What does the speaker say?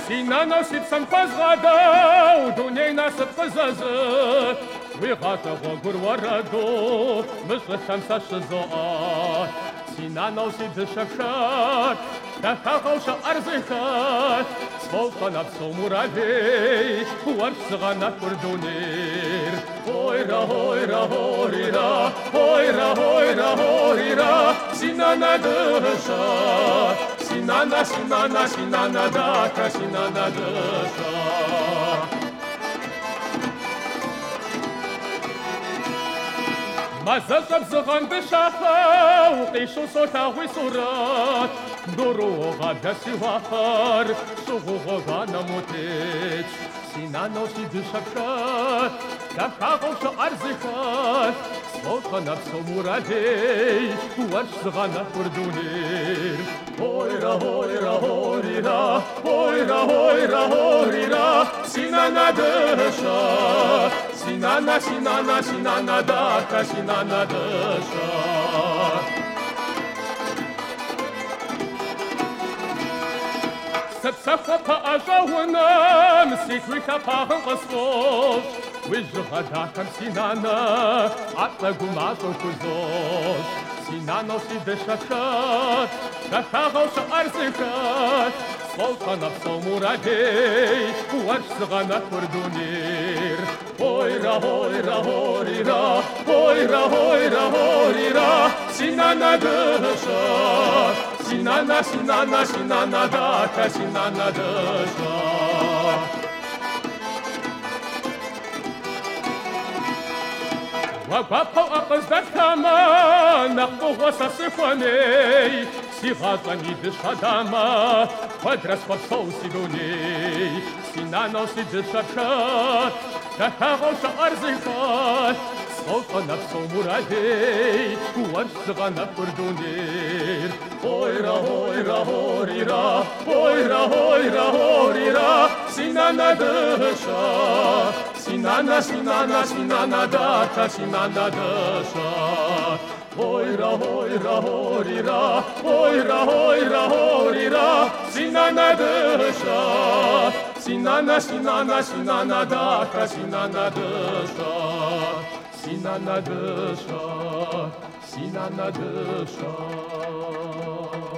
Sinana sipsam khazgada udunayna sapqazaza wiqata ggur warado mishqam sashza Sinana sidshakhat takhausha arzikhat Svoltana psomurade warshgana kurdunir Hoira hoira horira hoira hoira horira Sinana dusha Sinana sinana sinana daka sinana dusha Mazazab zghan bishakha uqishu sota wisurat Duru gada siwahar shugu gana mutech Sinano sidshakhat takhausha arzikhat Svoltana psomurade warshgana kurdunir Hoira hoira horira hoira hoira horira Sinana dusha Sinana sinana sinana daka sinana dusha Sapsapa ajawana msikrika pahan qasfos Wijghadakam sinana atla gumato kuzos Sinano sidshakhat takhausha arzikhat Svoltana psomurade warshgana kurdunir Hoira hoira horira hoira hoira horira Sinana dusha Sinana sinana sinana daka sinana dusha Waqapo aqzdakama naqbu wasasifani Sighazani dishadama Quadras qapsawsiduni Sinano sidshakhat takhausha arzikhat Svoltana psomurade warshgana kurdunir Hoira hoira horira hoira hoira horira Sinana dusha Sinana sinana sinana daka sinana dusha Hoira hoira horira hoira hoira horira Sinana dusha Sinana sinana sinana daka sinana dusha Sinana dusha Sinana dusha